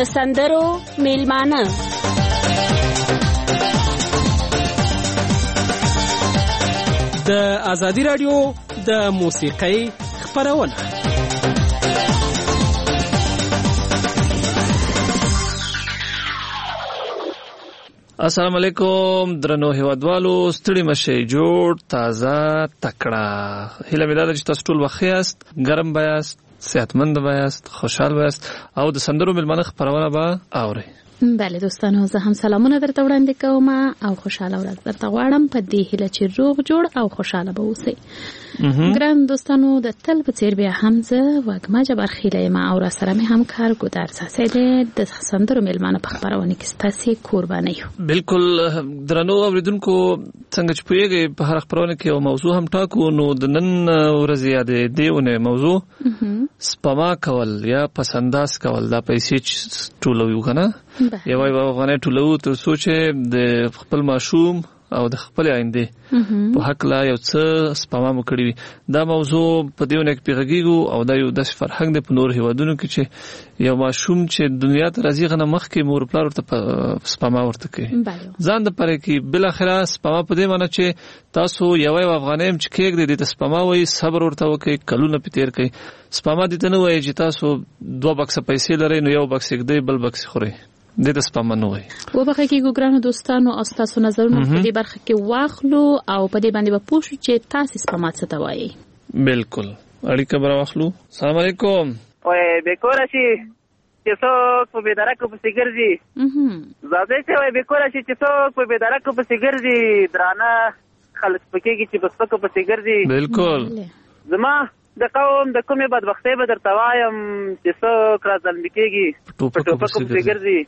سندرو میلمانه د ازادي رادیو د موسیقۍ خپرونه. السلام علیکم درنو هیوادوالو، ستړي مشئ، جوړ تازه تکړه. هیله مې ده چې تاسو ټول بخیر یاست، ګرم بیاست، صحتمند بیاست، خوشحال بیاست او د سندرو میلمانه خپرونه به اورئ. بله دوستانو، زه هم سلامونه درته وړاندې کوم او خوشاله ورځ درته غواړم په دې هیله چې روغ جوړ او خوشاله به اوسئ. ګران دوستانو، د تل په څیر بیا هم زه وږمه جبارخیله یم او را سره مې همکار ګودر ساسي دی د سندرو میلمانه په خپرونه کې ستاسې قرباني یو. بالکل درنو اوریدونکو، څنګه چې پوهیږئ په هر خپرونه کې یو موضوع هم ټاکو، نو د نن ورځې یا د دې اونۍ موضوع سپما کول یا پسنداز کول. دا پیسې ټولوي که نه، یو افغانۍ ټولوو تر څو چې د خپل ماشوم او د خپل آینده په حق لا یو څه سپما مو کړی وي. دا موضوع په دې ونه کې پیغږیږو او دا یو داسې فرهنګ دی په نور هیوادونو کې چې یو ماشوم چې دنیا ته راځي غنه مخکې مور پلار ورته سپما ورته کوي ځان د پاره کې. بل اخره سپما په دې معنی چې تاسو یو افغانۍ چې کېږدئ دې ته سپما وایي، صبر ورته وکړئ، کلونه پې تېر کړئ. سپما دې ته نه وایي چې تاسو 2 بکسه پیسې لرئ نو یو بکس یې ږدئ بل بکس یې خورئ. دې ته سپما نه وایي. وبخښئ ګرانو دوستانو، او ستاسو نظرونه په دې برخه کې واخلو او په دې باندې به پوه شو چې تاسو سپما څه ته وایي. بالکل اړیکه به راواخلو. السلام علیکم. وای بیکوره شي چې څوک په بېدرکو پسې ګرځي، زاده چې وای بیکوره شي چې څوک په بېدرکو پسې ګرځي، درانه خلک پکېږي چې په سپکو پسې ګرځي. بالکل زما د قوم د کومې بدبختۍ به درته وایم چې څوک راځلمي کېږي په ټوپکو پسې ګرځي.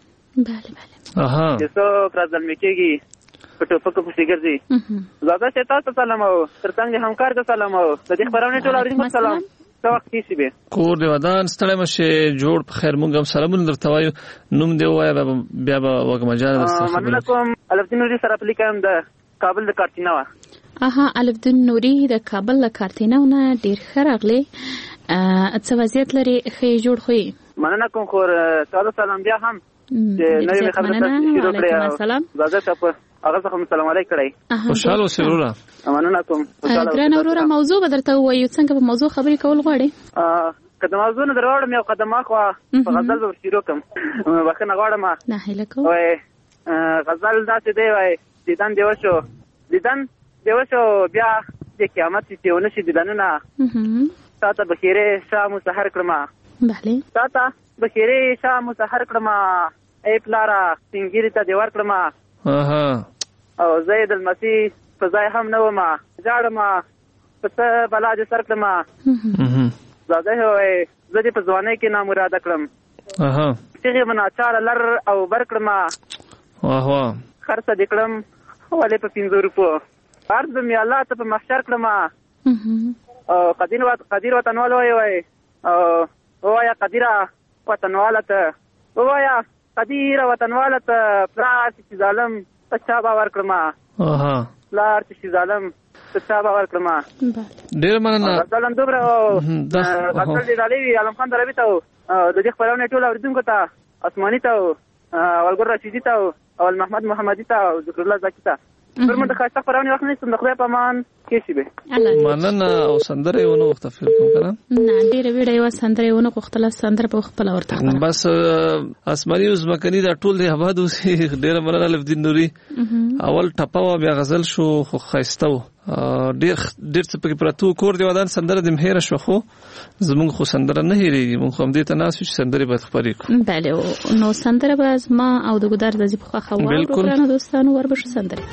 چې څوک راځلمي کېږي په ټوپکو پسې ګرځي. زاده چې تاسو سلام او ترڅنګ همکار ته سلام او د دې خپرونې ټول اورېدونکو سلام. څه وخت کېږي به کور دی ودان، ستړی مشئ، جوړ په خیر. موږ هم سلامونه درته وایو. نوم دې ووایه بیا به وږمه جانه درسره خبرې. مننه کوم. الفدین نوري سره پلیکه یم د کابل د کارتینا وه. الفدین نوري د کابل له کارتیناو نه ډېر ښه راغلی. څه وضعیت لري؟ ښه یې جوړ خو یې؟ مننه کوم خور. تعالو سلام بیا هم چې نوې مې خبره شروع کړې او زاده ته په هغه څخه مې سلام علیک کړی. خوشحاله اوسې وروره. مننه کوم. ګرانه وروره، موضوع به درته ووایو. څنګه په موضوع خبرې کول غواړې؟ که د موضوع نه در واړم یو قدم اخوا په غزل به شروع کړم. بخښنه غواړم. ناهیله کوم. غزل داسې دی، وایي دیدن دې وشو، دیدن دې وشو بیا د قیامت چې ونه شي دیدنونه، تا ته به خیرې شا مو سحر کړمه، تا ته به خیرې شا مو سحر کړمه، ای پلاره سپینګیري ته دې ورکړمه، او زه یې د لمسي په ځای هم نه ومه، ژاړمه په څه بلا دې سر کړمه. زاده وایي زه دې په ځوانۍ کې نامراده کړم، چغې به ناچاره لر او بر کړمه، خرڅه دې کړم ولې په 500 روپو، عرض مې الله ته په محشر کړمه. قدیر وطنوال وایي ووایه قدیره وطنواله ته، ووایه قدیره وطنواله ته، پلار چې ظالم په چا باور کړمه، پلار چې ظالم په چا باور کړمه. ډېر مننه. غزل همدومره غزل دې ډالۍ وي علم خان دروي ته د دې خپرونې ټولو اورېدونکو ته، اسماني ته، اولګل رشیدي ته، اول محمد محمدي ته، ذکر الله زاکي ته. فرمون د خاصه خبرونه وخت نه ستم د خدای په امان کې شي به. مننه. او سندره یې ونه وخت فکر کوم کنه. نه ډیره ویډیو یو سندره یې ونه وختله، سندره په خپل ورته بس اسماني اوس مکني دا ټول دی آباد اوس. ډیره مننه الفدین نوري. اول ټپاو بیا غزل شو خو خایسته و. ډیر څه پکې پراتو. کور دی ودان سندره د مهیر شو، خو زمونږ خو سندره نه هېریږي. مونږ هم دې ته ناس چې سندره به خبرې کوو. بله نو سندره به ما او د ګودر د په خوا واورو. ګرانو دوستانو وربشو سندره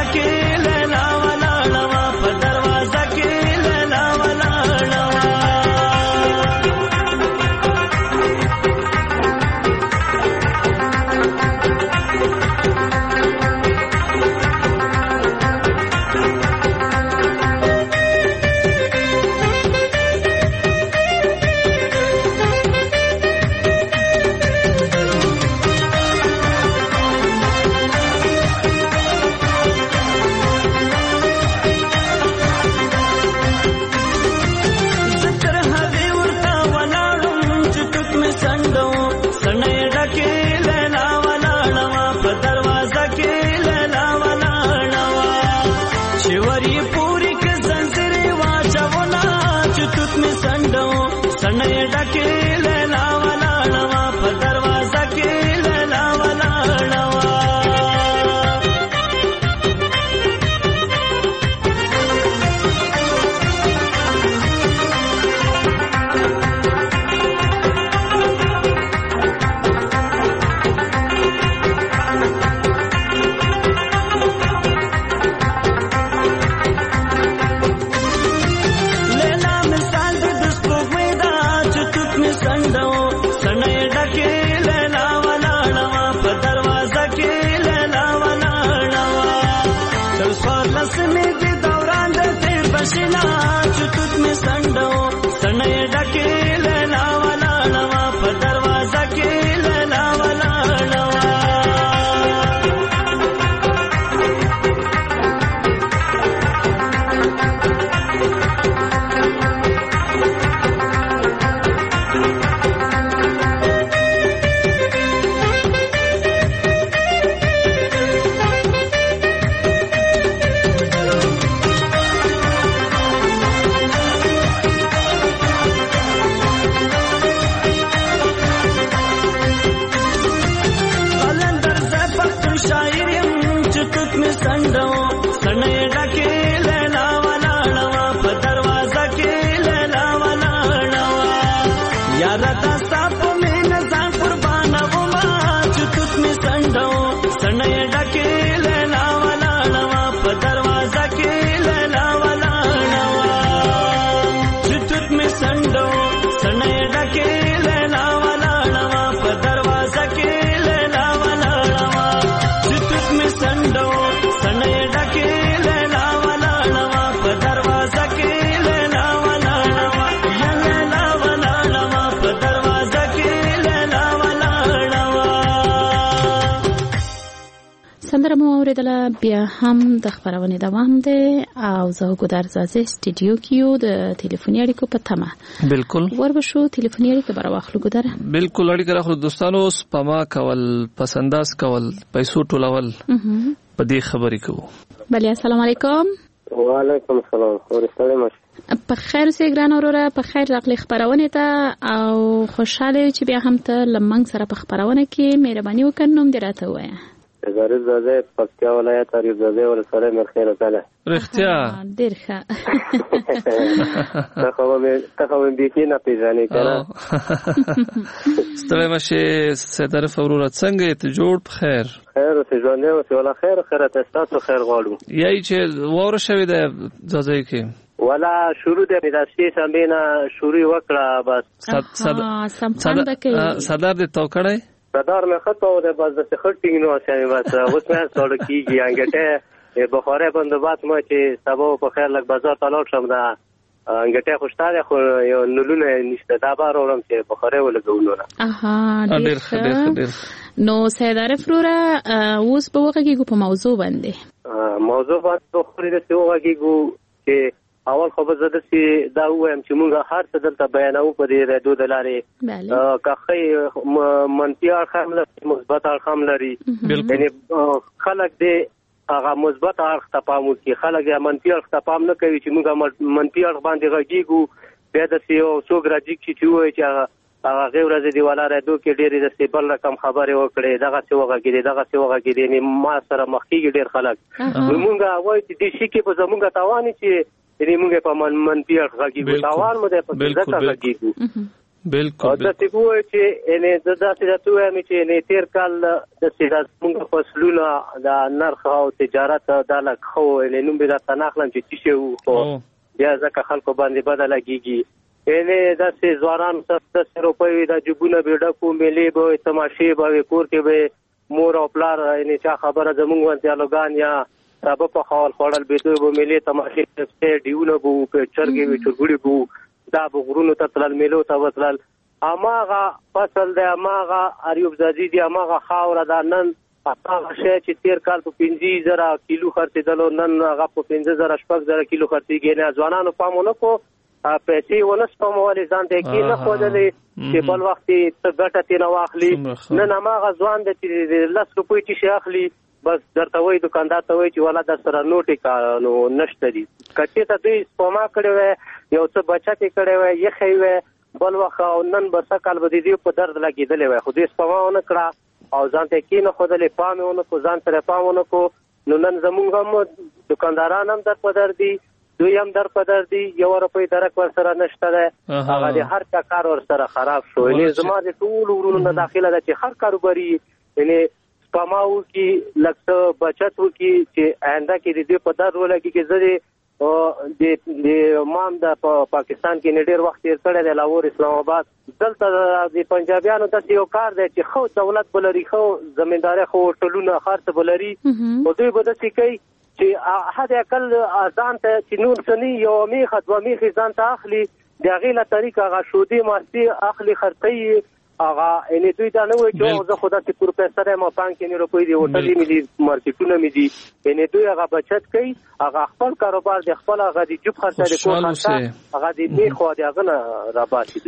کې لیلا ولاړه وه په دروازه کې لیلا ولاړه وه سندره مو اوریدله. بیا هم د خبرونې دوام دی او زه ګودر زازه سټوډیو کې یو د ټلیفوني اړیکو په تمه. بالکل وربشو ټلیفوني اړیکه بر واخلو ګودر. بالکل اړیکه راخلو دوستانو. سپما کول، پسنداز کول، پیسو ټولول په دې خبرې کوو. بله السلام علیکم. وعلیکم السلام. ورسره مشه په خیر سي ګران اوروره، په خیر راغلی خبرونه ته او خوشاله چې بیا هم ته لمنګ سره په خبرونه کې مهرباني وکړنوم دراته وایي. غریب زاده پکتیا ولایت غریب زاده ولسره مرخیره کله رښتیا ډیر ښه. تاسو مې بيخي نه پیژنې کنه. ستړی مشه ستاره فورات څنګه ته جوړ په خیر اوسې ژوند اوسې ولا خیر تاسو خیر غواړو. یای چې وره شوی د زازه کې ولا شروع د میداسي سمبینا شروع وکړه بس صدر د توکړې صدر مې خطو ده بس د خټینګ نو اسانه بس اوس مې څوړ کیږي انګټه بخاره بندوبات مو چې سبا په خیر لګ بازار ته لاړ شم دا انګټه خوشاله خو یو نلونه نشته دا بار اورم چې بخاره ولګولو نه. اها ډېر نو سیدار فروره اوس په وګه کې په موضوع باندې خو دې څه وګه چې اول خو به زده سي دا وایم چې موږ هر څه دلته بیانو په دې رادیو د لارې کاخې منفي اړخ هم لري مثبت اړخ هم لري. یعنی خلک دې هغه مثبت اړخ ته پام وکړي، خلک یې منفي اړخ ته پام نه کوي چې موږ منفي اړخ باندې غږیږو. بیا د سیو څوک راځي چې وایي چې هغه غیر ورځې دی ولا رادیو کې ډېرې د سیبل رقم خبرې وکړي دغه څه وغږیدي یعنی ما سره مخ کېږي ډېر خلک. موږ وایي چې دې شي کې به زموږ تاوان چې یعنی موږ په منفي اړخ غږیږو، تاوان مو ده په ځکه غږیږو. بالکل د تیګو چې ان د داسې د توه می چې نه تیر کال د سیدا موږ فصلونه د نرخ او تجارت د لکخو نوم به د تناخلم چې شي خو بیا ځکه خلکو باندې بدل کیږي ان د سي زواران 70 روپۍ د جبونه بیډه کو ملي به تماشې به کور کې به مور او پلار ان چا خبره زمونږ ونته لوګان یا سبب په خپل خړل به دوی ملي تماشې ته دیونه بو په چرګي وي چرګړي بو دا بغرونو ته تل ملو ته وصل اماغه فصل د اماغه اریوب زادي دی اماغه خاور د نن هغه شی چې تیر کال په 15000 کیلو خرڅېدل نن هغه په 15000 کیلو خرڅېږي نه ځوانانو پامونه کو پیسې ونس پمول ځان ته کې نه خوځلې چې بل وخت ته ګټه تینه واخلي نن هغه ځوان د 10 روپۍ چې اخلي بس درته وای دکاندار ته وای چې ولا در سره نوټي کارو نشته دي کټه ته دوی سپما کړي وي یو څه بچت کړي وي یخې وي بل وخت نن برسه کال به دې په درد لګیدلې وي خو دې سپما ونه کړه او ځان ته کې نه خوځلې پامونه کو ځان سره پامونه کو نو نن زمونږ هم دکانداران هم در پدر دي دوی هم در پدر دي یو روپۍ درک ور سره نشته ده هغه د هر چا کار ور سره خراب شو یعنی زما د ټول ورونو نه داخله ده چې هر کاروباري یعنی سپماو کې لکه بچت وکي چې آینده کې دې په در ولګي کې زه د مام د پاکستان کې نډیر وخت تیر کړی د لاهور اسلام آباد دلته د پنجابیانو د یو کار دی چې خو دولت بلري خو زمیندار خو ټولونه خرڅ بلري او دوی به د سکی چې هدا عقل ځان ته چې نور سني یو میخه دوه میخه ځان ته اخلي د غیله طریقه غا شودي ماسي اخلي خرڅي هغه ان دوی دا نه وایي چې زه خدا ته پروفیسور ما بانک کې روپۍ دی هوټلې مې دي مارکیټونه مې دي ان دوی هغه بچت کوي هغه خپل کاروبار د خپل هغه د جوب خرڅه د کور خرڅه هغه د می خو د هغه نه را باسي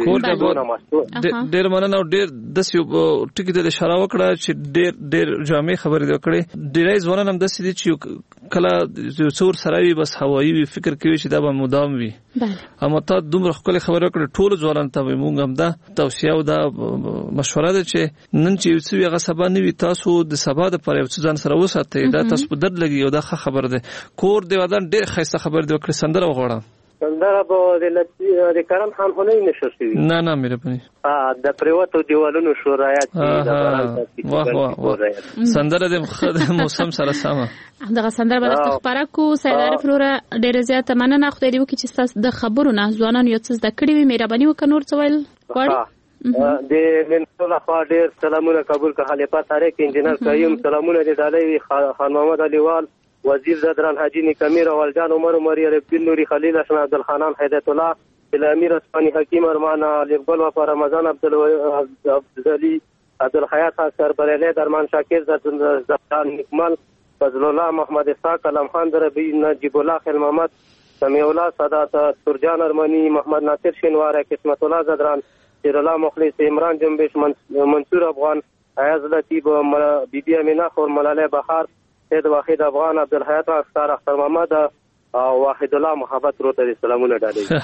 ډېر مننه او ډېر د ټکی د اشاره وکړه چې ډېر جامع خبرې وکړې ډېر ځوانان هم د سې چې کله څور سره بس هوایي فکر کوي چې دا به مدام وي اما تا دومره خپل خبره کړې ټول ځوانان ته موږ هم دا توصیه او دا مشوره ده چې نن چې څو هغه سبا نوي تاسو د سبا د پر یو ځان سره وساتئ دا تاسو په درد لګي او دا خبر ده کور دی ودان ډېر خسته خبر دی وکړه سندره وغوړه سندره به د کرم خان خو نه نشوي نه مې رپني د پریوتو دیوالونو شورایت د باران سندره د موسم سره سم دغه سندره به خبره کو سیدار فلورا ډېر زیات مننه خو دې وکړي چې د خبرو نه ځوانان یو څه د کړي وي مهرباني وکړئ نور څه ویل غواړي د منصور خوا ډېر سلامونه قبول کړه خلیفہ طارق انجینر قیوم سلامونه د ډالۍ خان محمد علیوال وزیر زدران حاجی نیکمیر اولجان عمر عمری ربین نوری خلیل حسن عبدالخانان حیدت الله الامیر اسپانی حکیم ارمان اقبال وفا رمضان عبدالعلی عبدالحیات اکثر بریلی درمان شاکر زبطان نکمل فضل الله محمد اسحاق علم خان دربی نجیب الله خیل محمد سمیع الله سادات سرجان ارمانی محمد ناصر شینوار قسمت الله زدران سیر الله مخلص عمران جنبش منصور افغان عیاض لطیب بی بی امینا خور ملاله بخار سید واحد افغان عبدالحیات اختار اختر محمد واحد الله محبت رو ته سلامونه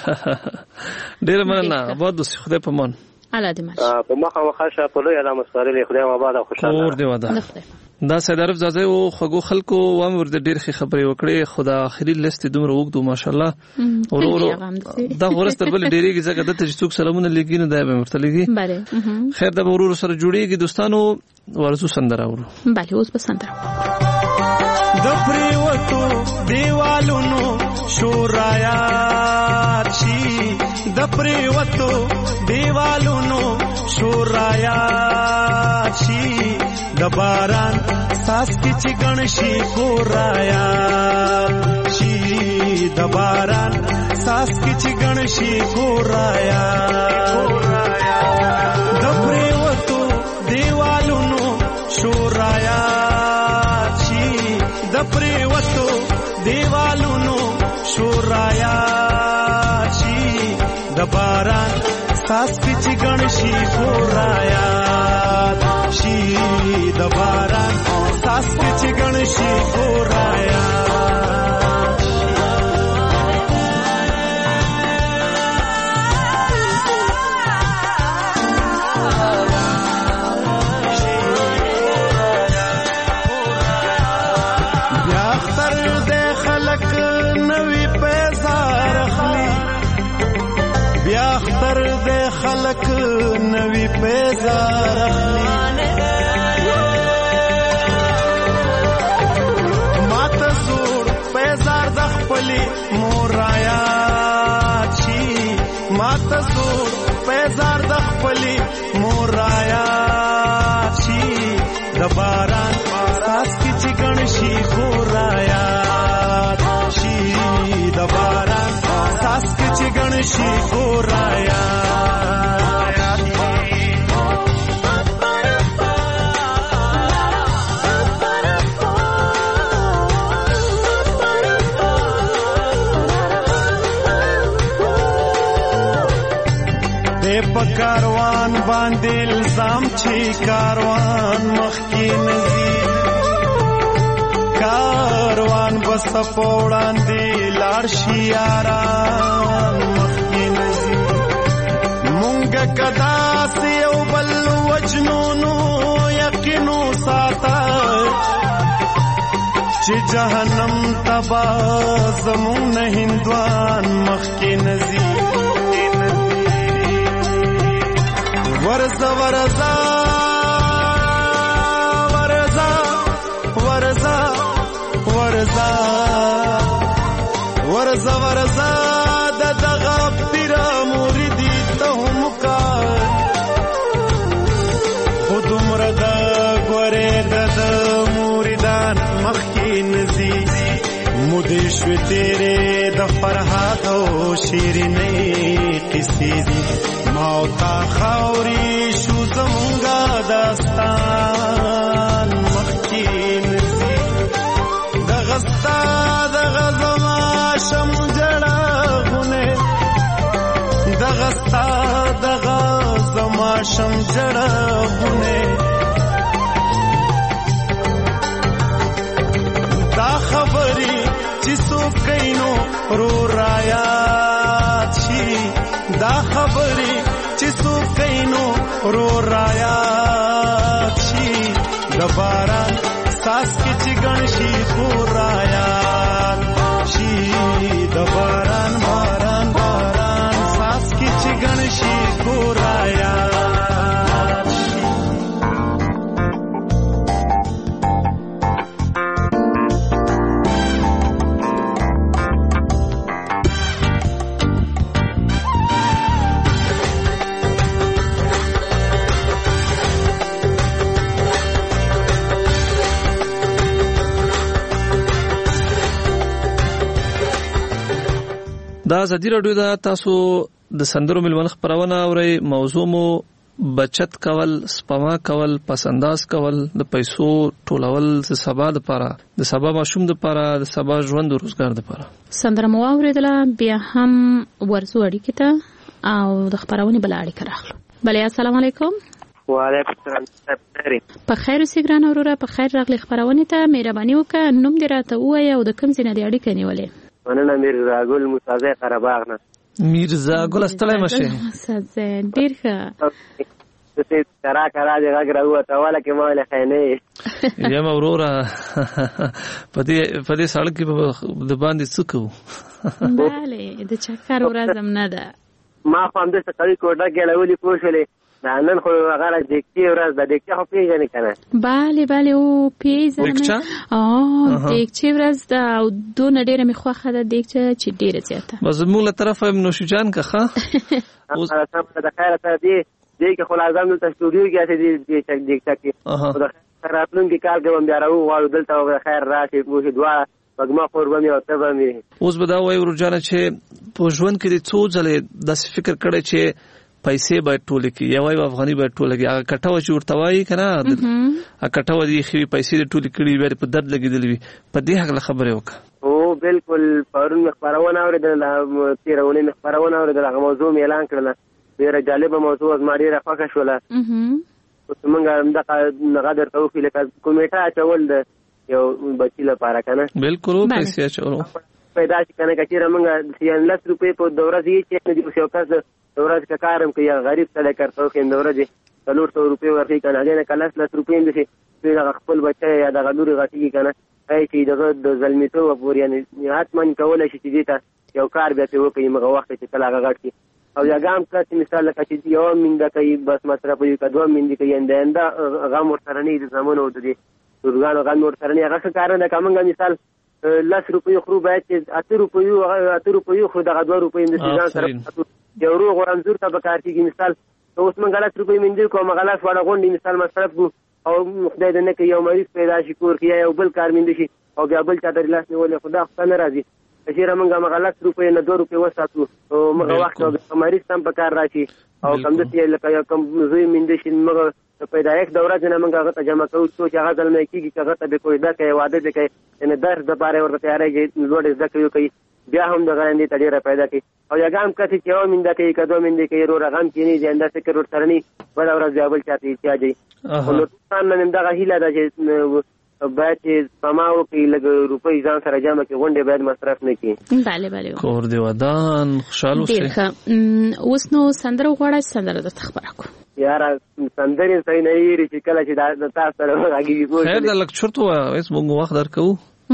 ډالۍ ډیر مننه باد خدای په مان الله دې مال په مخه مخه په لوی علامه سره خدای آباد او خوشاله اور دی ودا دا سیدار زازه او خغو خلکو و امر د ډیر خبرې وکړي خدا اخري لیست دومره وګدو ماشاءالله ورو دا ورسته بل ډیریږي ځکه د تجسوک سلامونه لګینو دا به مرتلګي خیر دا ورور سره جوړیږي دوستانو ورزو سندره اورو بله اوس په سندره د پریوتو دیوالونو شورایات شي د پریوتو دیوالونو شورایات شي د باران ساس کی چې گنشي ګورایا شي د باران ساس کی چې گنشي ګورایا د پریوتو دیوالونو شورایا شي د پریوتو دیوالونو شورایا شي د باران ساس کی چې گنشي ګورایا شي د باران ساس کی چې گنشي ګورایا خلق زار ماته زور پیزار د خپلې مور رایاد شي ماته زور پیزار د خپلې مور رایاد شي د باران ساس کې چې ګڼ شي کور رایاد شي د باران ساس کې چې ګڼ شي کور رایاد په کاروان باندې الزام چې کاروان مخکې نزي کاروان بس په وړاندې لاړ شي یاران مخکې نزي مونږ کدا سي او بل وجنونو یقینو ساته چې جهنم تبا زمون هندوان مخکې نزي ورزا ورزا ورزا ورزا ورزا ورزا ورزا د دغه پیر مریدی ته هم کا خود مرد غره د مریدان مخکې نزي مودې شو تیرې د فرحات او شیرینې قصې دي موتا خاوري شو زمونږه داستان مخکې نزي دغه ستا دغه زما شم جړغونه دغه ستا دغه زما شم جړغونه دا خبري چې څوک کینو رو رايات شي دا خبري چې څوک کینو رو رايات شي د باران ساس کې چې ګڼ شي کو رايات شي د باران باران باران ساس کې چې ګڼ شي کو رايات دا ازادي راډیو دا تاسو د سندرو ملمن خبرونه اورئ موضوع مو بچت کول سپما کول پسنداز کول د پیسو ټولول د سبا لپاره د سبا ماشوم لپاره د سبا ژوند او روزګار لپاره سندره مو اوریدله بیا هم ورزو اړیکې ته او د خبرونه بل اړیکه راخلو بله السلام علیکم وعلیکم السلام په خیر اوسې ګران وروره په خیر راغلی خبرونه ته مهرباني وکړه نوم دې راته ووایه او د کوم ځای نه دې اړیکه نیولې مننه میرزا ګل موسی قرهباغ نه میرزا ګل استلای مشه سزه ډیر ښه ته کرا دې غږ راوته والا کې مال خینه یم وروره په دې سړک کې د باندې څکو bale د چکر ورځم نه ده ما هم د څه کوي کوټه کې لولي پوښلې نن خو هغه دکتي ورځ د دکتي خو پیژنې کنه bale او پیژنې دکتي ورځ دا دون ډیره می خوخه ده دکتي چې ډیره زیاته بس موږ له طرفه نوشجان که ښه اوس د خیره ته دی چې خو لازم د استودیو کې اته دی چې دکتي کې راتلونکي کال کې بیا راو غواړو دلته خیر راشي موږ دعا وګما قرباني او تبامي اوس به دا وایو ورجانه چې په ژوند کې د څو ځله د فکر کړی چې پیسې باید ټول کې یو افغاني باید ټول کې هغه کټاو چې ورته وایي کنه هغه کټاو دی خو پیسې ټول کړي بیا په درد لګیدلې په دې حق خبره وکړه او بالکل پرون خبرونه اوریدل تیرونه خبرونه اوریدل هغه موضوع اعلان کړل ډیره جالب موضوع از ماډي راخه شوله اوس موږ دغه درته وکړو لکه کمیټه چول د یو بچی لپاره کنه بالکل پیسې چولو پیدا شي کنه چې موږ 100 روپے په دوره دی چې د شوکاز دوره کې کارم کوي غریب سره کارته کوي دوره دی 300 روپے ورکړي کنه نه کله 100 روپے دي چې خپل بچي یا د غلوري غټي کنه هي چې د ظلمتو او یعنی حتمن کولای شي چې یو کار به ته وکړي مګه وخت چې کله غټي او یاګام کله مثال لکه چې یو منده کوي بس مصرف یو کډو منده کوي انده غم ورسره نه دي زمونږ د دې ورغانو غم ورسره نه هغه کار نه کومه مثال 10 روپیو خرو باید چې 8 روپیو خو دغه 2 روپیو د ځان سره یو روغ ورنځور ته به کار کېږي مثال اوس موږ 10 روپیو منځ کوم غلاس وړه غونډې مثال مصرف کو او خدای دې نه کوي یو مریض پیدا شي کور کې یو بل کار منځ شي او بیا بل چا د لاس نیولې خدا خو نه راځي چې موږ مغه 10 روپیو نه 2 روپیو وساتو او موږ وخت مریض تم په کار راشي او کم د تیل لکه کم زوی منځ شي موږ پیدایښت دوره جنا موږ هغه ته جمع کوو چې هغه ځل نه کیږي چې هغه ته به کوئی دا کوي واده دې کوي ان درس د باره ورته تیارې لوړ زده کوي بیا هم د غاندې تډیره پیدا کوي او یاګام کته چې و منده کوي کدو منده کوي رو رغم کینی ځنده څخه ورته ترني بل ورځ بل چاته احتیاجي نو څنګه نن دا هیله ده چې باید سماو کې لګ روپۍ ځان سره جمع کې غونډه باید مصرف نه کړي bale bale کور دی ودان خوشاله اوسه اوس نو سندره غواړی سندره د خبره کو یاره سندرې صحیح نه یې چې کله چې د تاسو سره راګي کوو خیر د لکچر تو اوس موږ وخت درکو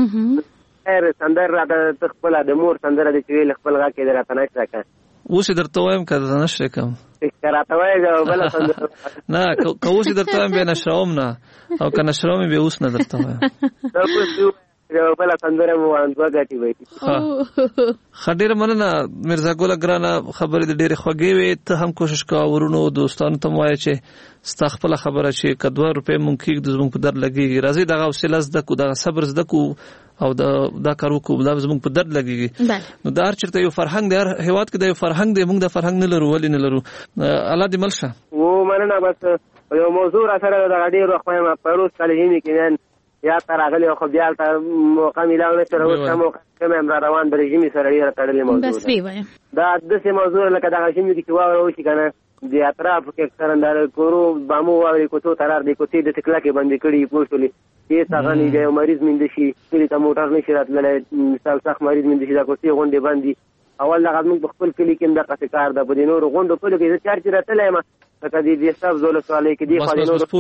خیر سندره د خپل د مور سندره د چویل خپل غا کې درته نه راکړه اوس درته وایم کله نشته کوم راته وایي بل سندره نه کوم درته وایم به نشروم نه او کنه شروم به اوس نه درته وایم بل سندره مو انځه غاټي وایي خډیر مننه مرزا ګل ګرانه خبرې د ډېر خوږې وي ته هم کوشش کا ورونو دوستانو ته وایي چې استغفر خبره چې کدو روپې مونږ د زموږ په در لګي راځي دغه حوصله زده کو دغه صبر زده کو او دا کارو کو دا زموږ په درد لګيږي نو دا چرته یو فرهنګ دی هر هیواد کې د یو فرهنګ دی موږ د فرهنګ نه لرو ولې نه لرو الله دې ملشه و مننه بس یو موضوع را سره د غډیر خو ما پروس کالهینی کې یا تراغلی خو بیا ته موقع ملاو نه تر اوسه موقع کوم روان د رژیم سره ډیره تړلې موضوع بس وی وایم دا د څه موضوع لکه دا شیم کې واو شي کنه د اطراف کې څرندار کورو بامو واوري کوڅو ترار دی کوڅې د ټکلا کې باندې کړي پوښتلې چې څنګه نه دی مریض مند شي چې ته موټر نشي راتللې مثال څخه مریض مند شي دا کوڅې غونډې باندې اول هغه موږ په خپل کلی کې د قصې کار د بدینور غونډو په لګي چې چارچ راتلې ما کله دې حساب زول سوالې کې دی خو نور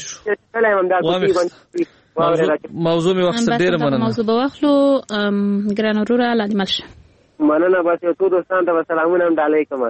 څه هم دا کوڅې باندې موضوع می وخت ډیر مننه موضوع به واخلو ګران وروره لازمش مننه بس یو ټول دوستان ته سلامونه هم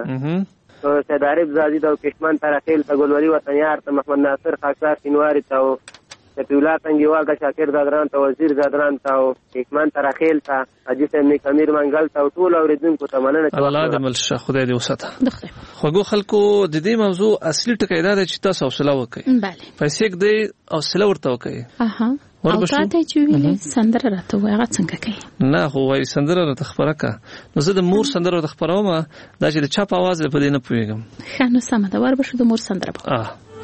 علیکم سید عارف زادی د کشمن ترخیل ته ګلوري وطن یار ته محمد ناصر خاصار سینواری ته شفیع تنگیوال ته شاکر دادران ته وزیر دادران ته کشمن ترخیل ته حاجی صاحب نیک امیر منګل ته ټول اوریدونکو ته مننه الله دې ملشه خدای دې وساته خوګو خلکو د دې موضوع اصلي ټکی دا چې تاسو حوصله وکړئ bale پیسې دې حوصله ورته وکړئ او تاسو چې ویلې سندره راته وایي څنګه کوي نه خو وایي سندره راته خبره کا نو زه د مور سندره راته خبروم دا چې د چا په आवाज په دې نه پوهیږم خانو سم دا ور بشو د مور سندره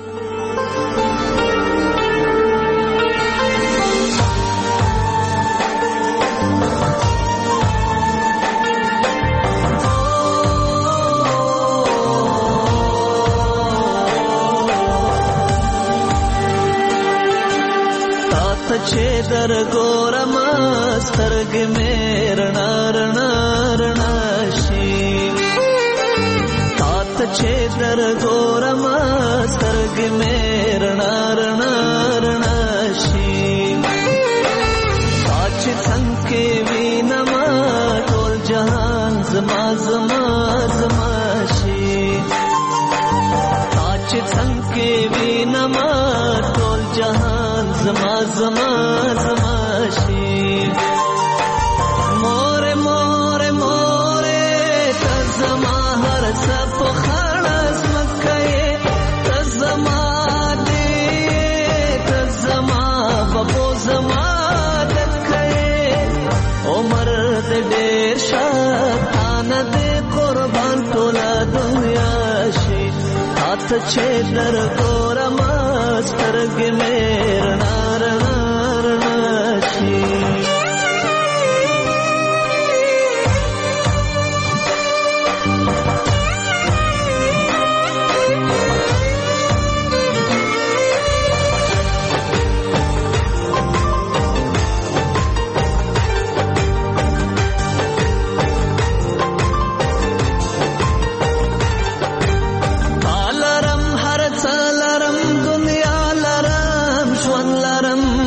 چې در ګورم سترګ مې رڼا رڼا رڼا شي تات چې در ګورم سترګ مې رڼا رڼا رڼا شي ساچ څنګه وینم ټول جهان زما زما زما شي ساچ څنګه وینم ټول جهان زما زما زما شي مور مور مور ته زما هر څه په خلاص مکه ته زما دې ته زما بابو زما دکه عمر دې ډېر شان دې قربان ټول دنیا شي هات چې در ګورم سترګ مې رڼا رڼا رڼا شي لرم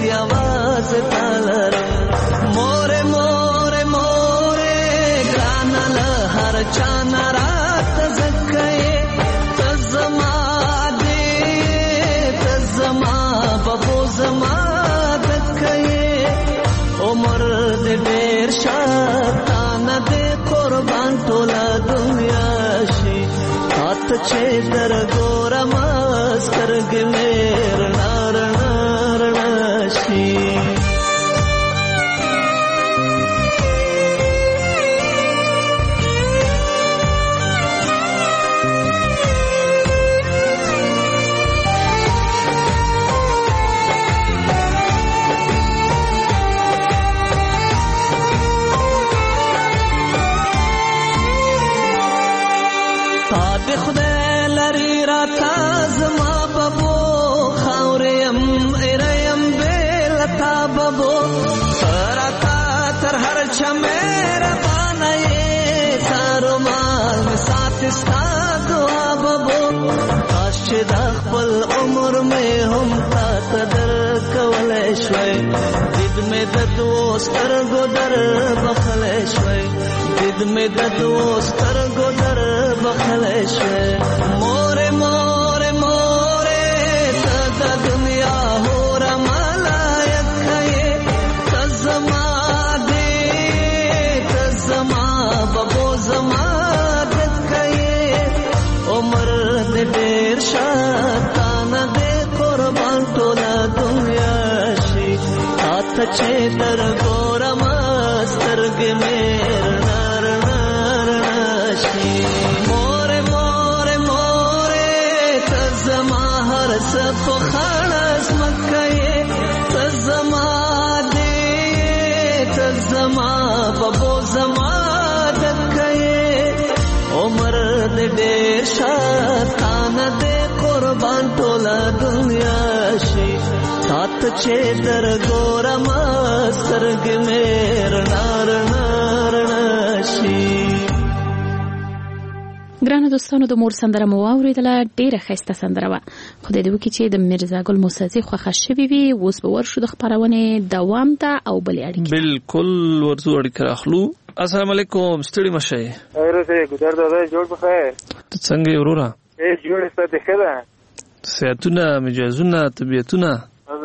आवाज तालर मोरे मोरे मोरे ग्रानल हर चाना रात जक्के तजमा दे तजमा बबो जमा दक्के उमर दे ढेर शातान दे कुर्बान टोला दुनिया शी हाथ छे दर गोरा मास्तर गे मेर नार नार नाशी खपल उम्र में हम का कदर कवलेश्वय दिद में ददोस्तर गोदर बखलेश्वय दिद में ददोस्तर गोदर बखलेश्वय मोरे मोरे मोरे तदा दुनिया हो रमालायक खये तजमा दे तजमा बबो जमा उमर दे ढेर शातान दे कुर्बान टोला दुनिया शी हाथ छे दर गोरा मास्तर गे मेर नार नार नाशी मोरे मोरे मोरे तजमा हर सफ खानस मक्कये तजमा दे तजमा बबो जमा दक्कये उमर दे ढेर शातान दे कुर्बान टोला दुनिया शी साथ छे दर गोरा मास्तर गे मेर नार नार नाशी ګرانو دوستانو د مور سندره مو واوریدله ډیره ښایسته سندره وه خدای دې وکړي چې د میرزا ګل موسزي خوښه شوې وي اوس به ورشو د خپرونې دوام ته او بلې اړیکې بالکل ورځو اړیکه راخلو السلام علیکم ستړي مشه خیر اوسې ګودر دادا جوړ بخیر ته څنګه یې وروره جوړ ستاسو ښه ده صحتونه مجازونه طبیعتونه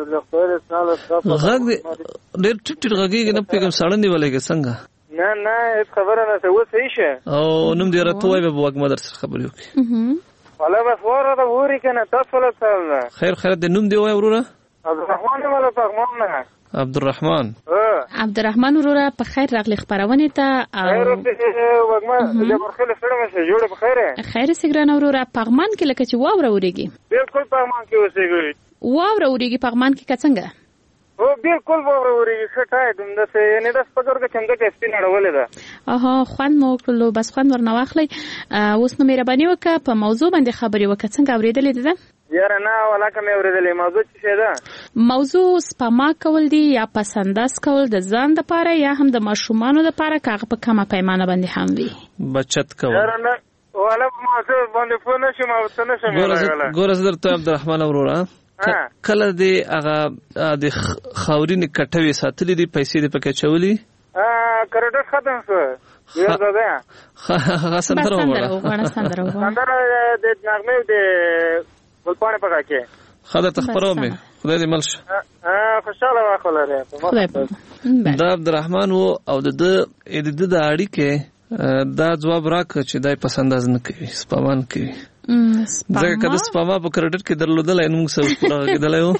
غږ ډېر ټیټ ټیټ غږیږي نه پوهېږم ساړه نیولی څنګه نه نه هیڅ خبره نشته اوس صحیح شه او نوم دې راته ووایه به وږمه در سره خبرې وکړي والا بس واره د اوري که نه تاسو له سره خیر خیرت دې نوم دې ووایه وروره عبدالرحمن والا پغمان نه عبدالرحمن عبدالرحمن وروره په خیر راغلی خپرونې ته خیر اوسې وږمه جبرخیل ستړی مشه جوړه په خیره خیر اوسې ګرانه وروره پغمان کې لکه چې واوره ورېږي بالکل پغمان کې اوسېږي واوره ورېږي پغمان کې که څنګه او بالکل واوره ورېږي ښه ټایټ همداسې یعنې داسې فکر وکړه چې همدکه سپین اړولې ده خوند مو وکړلو بس خوند ورنه واخلئ اوس نو مهرباني وکړه په موضوع باندې خبرې وکړه څنګه اورېدلې دي ده یاره نه ولاکه مې اورېدلې موضوع څه شی ده موضوع سپما کول دي یا پسنداز کول د ځان دپاره یا هم د ماشومانو دپاره که هغه په کمه پیمانه باندې هم وي بچت کول یاره نه والا ما څه باندې پوه نه شم او څه نه شم ګوره زه درته عبدالرحمن وروره کله دې هغه د خاورینې کټوې ساتلې دي پیسې دې پکې اچولي کریډټ ختم شو ډېر ده هغه سندره وغواړه سندره د نغمې د ګلپاڼې په کې ښه درته خپروم مې خدای دې مل شه خوشحاله واخه لرې دا عبدالرحمن و او د د اړیکې دا ځواب راکړه چې دای پسنداز نه کوي سپما نه کوي ځکه که د سپما په کریډټ کې درلودلی نو موږ سره پوره غږېدلی و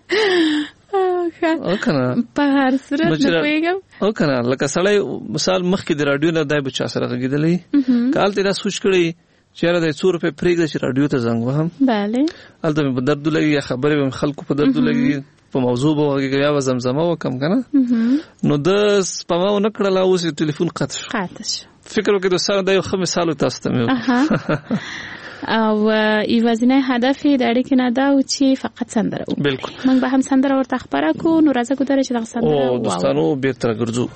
او که نه په هر صورت نه پوهېږم او که نه لکه سړی مثال مخکې د راډیو نه دی به چا سره غږېدلی که هلته یې دا سوچ کړی چې یاره دی 100 روپۍ پرېږده چې راډیو ته زنګ وهم هلته مې په درد ولګي یا خبرې به مې خلکو په درد ولګي په موضوع به وغږېږم یا به زمزمه وکړم که نه نو د سپما ونه کړله اوس یې ټلیفون قطع شو فکر وکړئ دوستانو دا یو ښه مثال و تاسو ته مې او یوازینی هدف د اړیکې نه دا و چې فقط سندره وکړي بالکل موږ به هم سندره ورته خپره کړو نو راځه ګودره چې دغه سندره او دوستانو بېرته راګرځو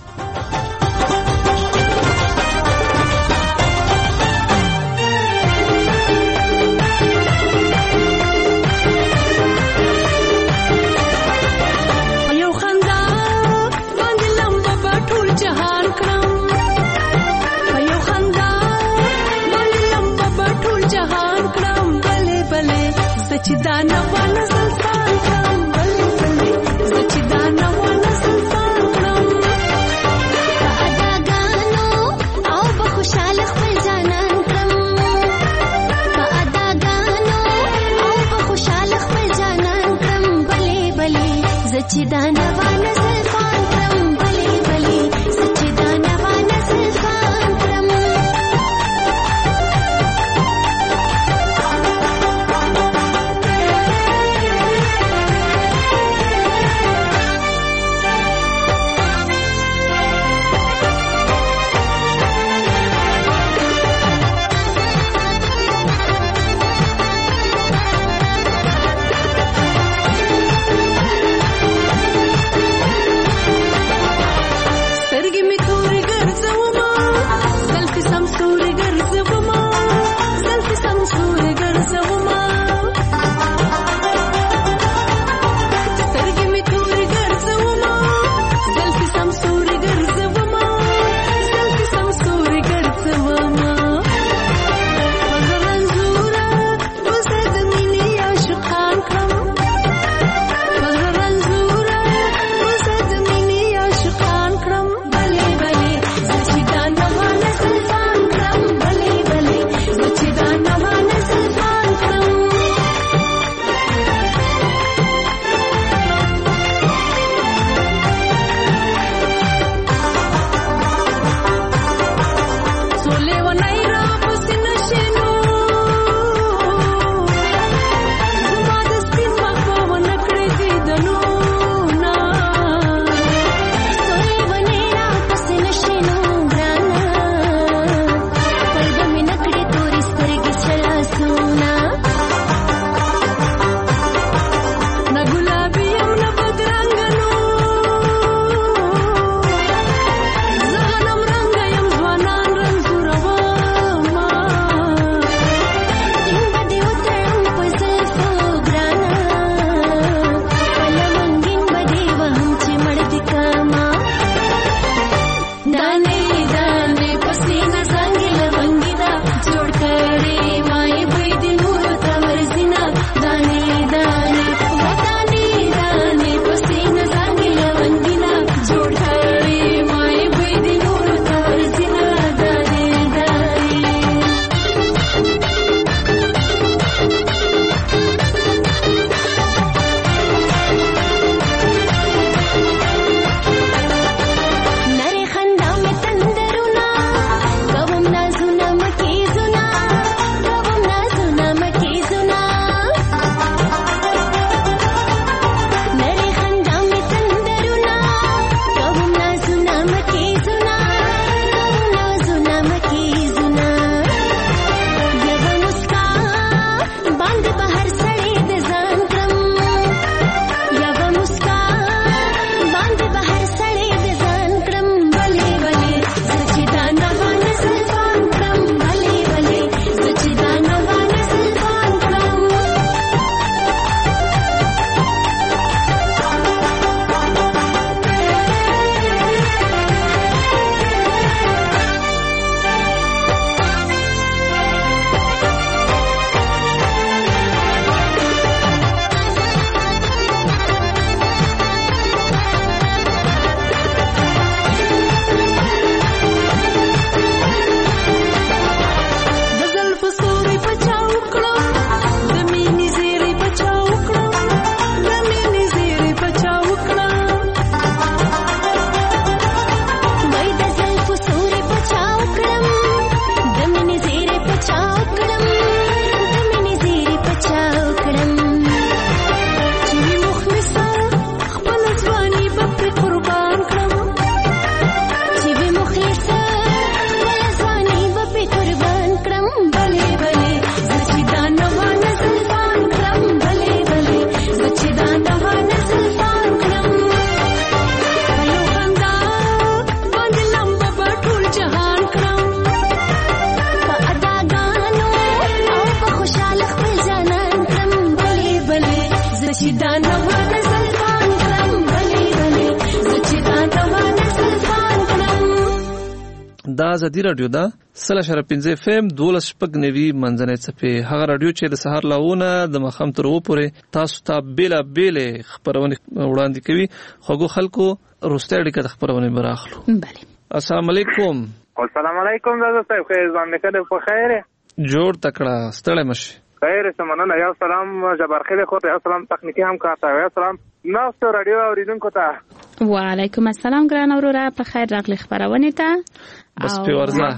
دا ازادي رادیو ده 3.15 FM 12.90 منځنۍ صفحې هغه رادیو چې د سهار لاونه د مخام تر و پورې تاسو ته بیل بیل خبرونه وړاندې کوي خوږو خلکو روسته اړیکه د خبرونه براخلو. بله السلام علیکم. السلام علیکم دادا صاحب خیر ځان نکړه په خیر جوړ تکړه ستړی مشي خیر سمنه یا سلام جبار خیر خو ته سلام تخنیکی هم کاته یا سلام نو رادیو اوریدونکو ته وعلیکم السلام ګران اورورا په خیر راغلی خبرونه ته بس په ورځه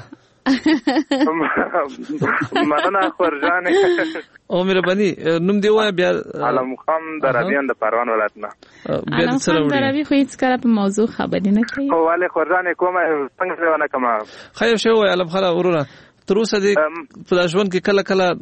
مننه خورجان او مهرباني نوم دی وای بیا علم خان درابیان د پروان ولایت نه بیا د سره وړي درابی خو هیڅ کله په موضوع خبرې نه کوي او والے خورجان کومه څنګه ونه کما خیر شو علم خلا ورونه تر اوسه دې په ژوند کې کله کله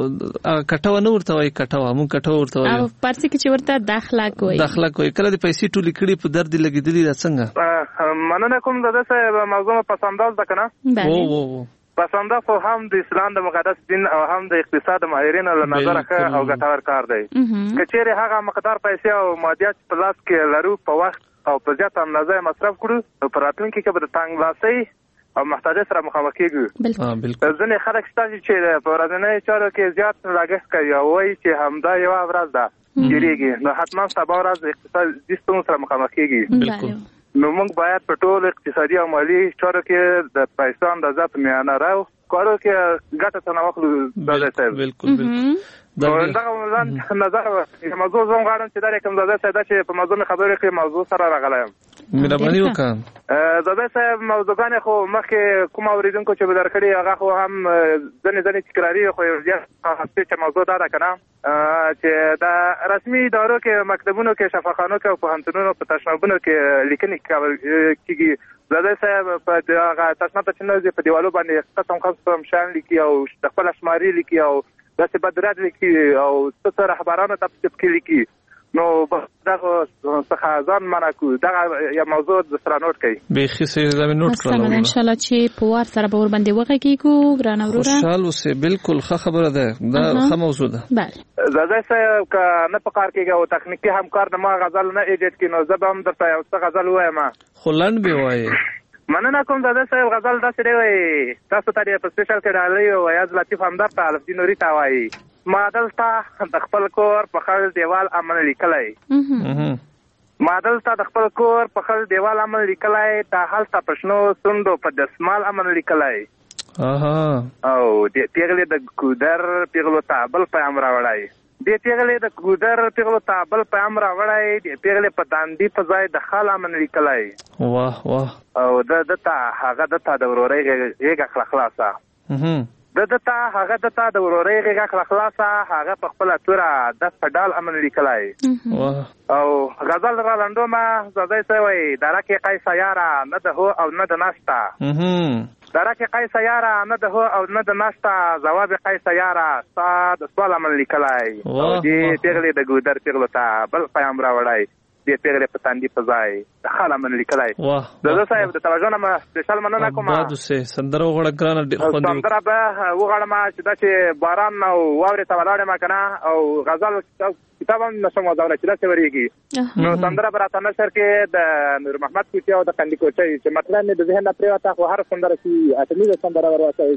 کټاو نه ورته وای کټاو مون کټاو ورته وای او پارسي کې چې ورته داخله کوي کله د پیسې ټولې کړي په درد لګیدلې دا څنګه مننه کوم دادا صاحب موضوع پسنداز ده کنه او پسنده خو هم د اسلام د مقدس دین او هم د اقتصاد ماهرینو له نظر ښه او ګټور کار دی کچېره هغه مقدار پیسې او مادیات په لاس کې لرو په وخت او په زیات اندازه مصرف کړو په راتلونکي کې به د تنګ لاسۍ او محتاج سره مخامخ کېږو. ځینې خلک شته چې په ورځنۍ چارو کې زیات لګښت کوي او وایي چې همدا یوه ورځ ده تېرېږي نو حتما سبا ورځ د اقتصادي ستونزو سره مخامخ کېږي. نو موږ باید په ټول اقتصادي او مالي چارو کې د پیسو اندازه په معیار راو کارو کې ګټه څنګه واخلو دادا صاحب. بالکل دا ځان نظر موضوع زوم غواړم چې دا کوم دادا صاحب چې په موضوع خبرې کې موضوع سره راغلایم مهرباني وکړه دادا صاحب موضوعګان خو مخکې کوم اوریدونکو چې بدر کړی هغه خو هم ځنې تکراری خو یو چې موضوع دا ده کنه چې دا رسمي ادارو کې مکتبونو کې شفاخانو کې او پوهنتونونو په تشنابونو کې لیکنې کیږي. دادا صاحب په هغه تشناب چې په دیوالو باندې قسم قسم شان لیکي او د خپل شماري لیکي او داسې بدرات لیکي او څه رهبرانو ته په لیکي نو دا څخه ځان منع کو دا یا موضوع د سره نوٹ کړئ به خصه زمين نوٹ کړل ان شاء الله چې په وار سره به ور باندې وغږیږو ګران اورورا خوشاله اوسه بالکل ښه خبره ده دا ښه موضوع ده. بله زاده صاحب که نه په کار کېږي او تخنیکی همکار نه ما غزل نه ایډیټ کینو زه به هم درته یو څه غزل وایم خلند به وایي مننه کوم دادا صاحب غزل داسې دی وایي تاسو ته په سپیشل کې ډالۍ او یاد لطیف همدار ته الف دین نوري ته وایي ما دلته د خپل کور په خل دیوال امن لیکلی ما دلته د خپل کور په خل دیوال امن لیکلی تا هلته په شنو سوندو په دسمال امن لیکلی او د پیغلې د ګودر پیغلو ته بل پیغام راوړی د پیغلې د ګودر پیغلو ته بل پیغام راوړی د پیغلې په داندي په ځای د خال امن لیکلی واه واه او دته هغه دته د ورورۍ غېږه خلاصه دته هغه دته د ورورۍ غېږه خلاصه هغه په خپل توره د پډال امن لیکلی او غزل را لنډومه زادای سوی درکه قیس یاره نه د هو او نه د ناشتا درکه قیس یاره نه د هو او نه د ناشتا جواب قیس یاره ستا د سوال امن لیکلی او دې پیغلې د ګودر پیغلو ته بل پیغام راوړی دې پیغلې په تاندي په ځای د خال امن لیکلی دادا صاحب د توجه نه سپیشل مننه کوم سندره وغواړه ګرانه سندره به وغواړم چې دا چې باران او واورې ته ولاړم کنه او غزل کتاب هم نشم وځول چې داسې ورېږي نو سندره به راته نشر کې د نور محمد کوچي او د قندي کوچي چې مطلب مې د ذهن نه پرېوته خو هر سندره چې اټمي د سندره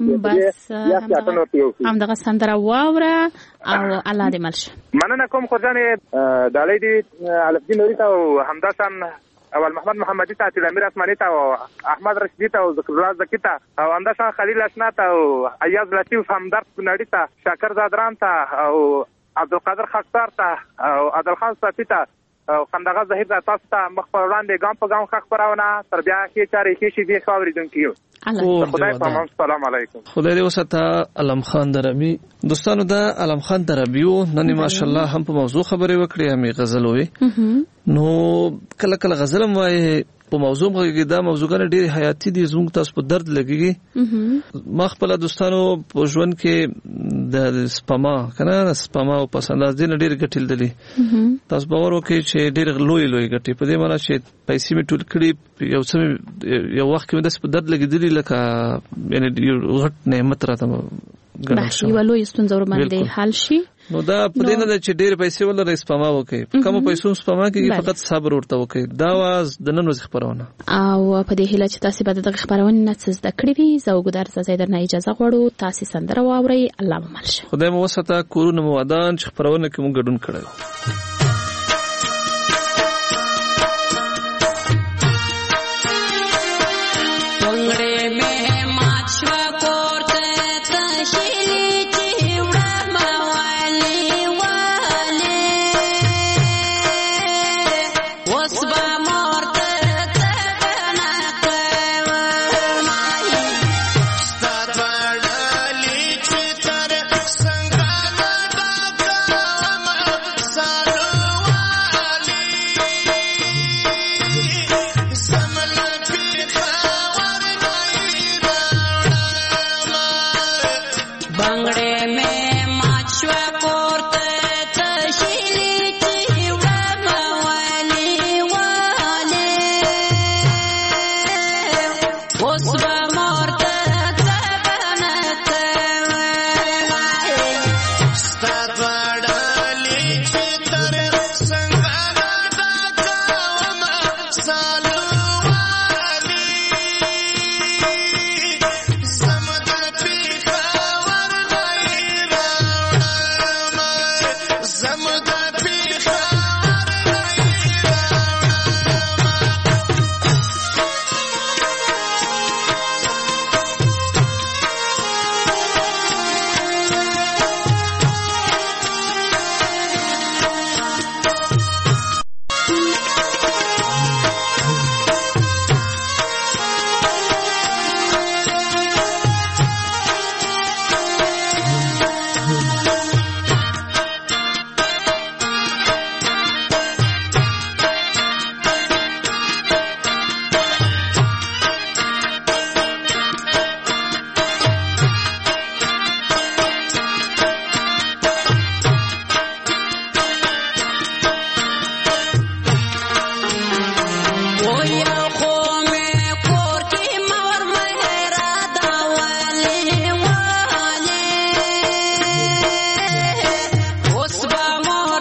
ورواچوي همدغه سندره واوره او الله دې ملشه مننه کوم خورجانې ډالۍ دي الف دین نوري ته او همداشان اول محمد محمدي ته عادل امیر اسماني ته او احمد رشدي ته او ذکر الله زکی ته او همداشان خلیل اشنا ته او ایاز لطیف همدرد کونړي ته شاکر زادران ته او عبدالقادر خاکسار ته او عادل خان صافي ته او خندغه زهیر ته تاسو ته مخ پر وړاندې ګام په ګام ښه خپرونه تر بیا ښې چارې ښې شي دې ښه اورېدونکي یو خدای پامان سلام علیکم خدای دې وساته علم خان دربی دوستانو دا علم خان دربیو نن ماشاءالله هم په موضوع خبرې وکړې همې غزل وې نو کله کله غزل هم وایي په موضوع کې دا موضوعګان ډېر حیاتي دي زموږ تاسو په درد لګيږي ما خپل دوستانو په ژوند کې د سپما کنه سپما او پسنداز دي ډېر ګټل دي تاسو باور وکړئ چې ډېر لوی ګټي په دې معنی چې پیسې می ټول کړی یو څه یو وخت کې د درد لګیدلی لکه یعنی یو غټ نعمت راته ګڼل شوی. یو لوی ستونزه ورباندې حل شي. نو دا په دې نه ده چې ډېر پیسې ولرئ سپما وکړئ، کم پیسو سپما کېږي، فقط صبر ورته وکړئ. دا واز د نن ورځې خپرونه او په دې هیله چې تاسو به دغه خپرونه نه څه زده کړې وي. زه وګدار زه درنه اجازه غواړو تاسو سندره واورئ. الله مو مل شه. خدای مو وساته. کورونه مو ودان چې خپرونه کې مو ګډون کړی.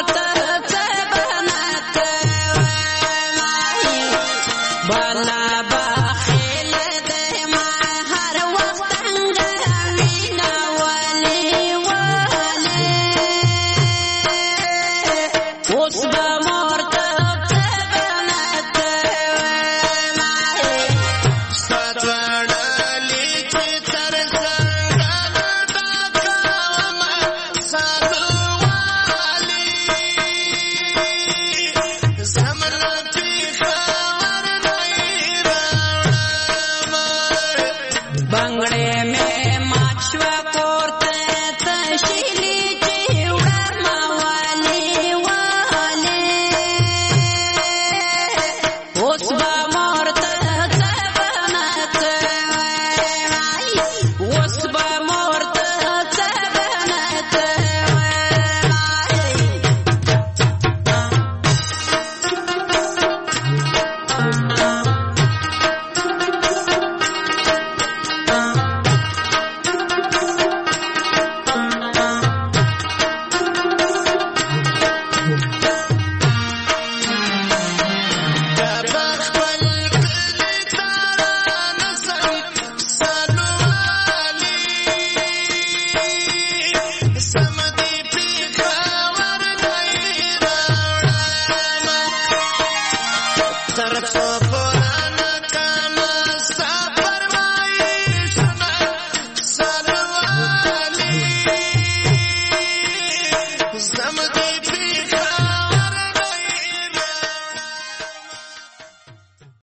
Bala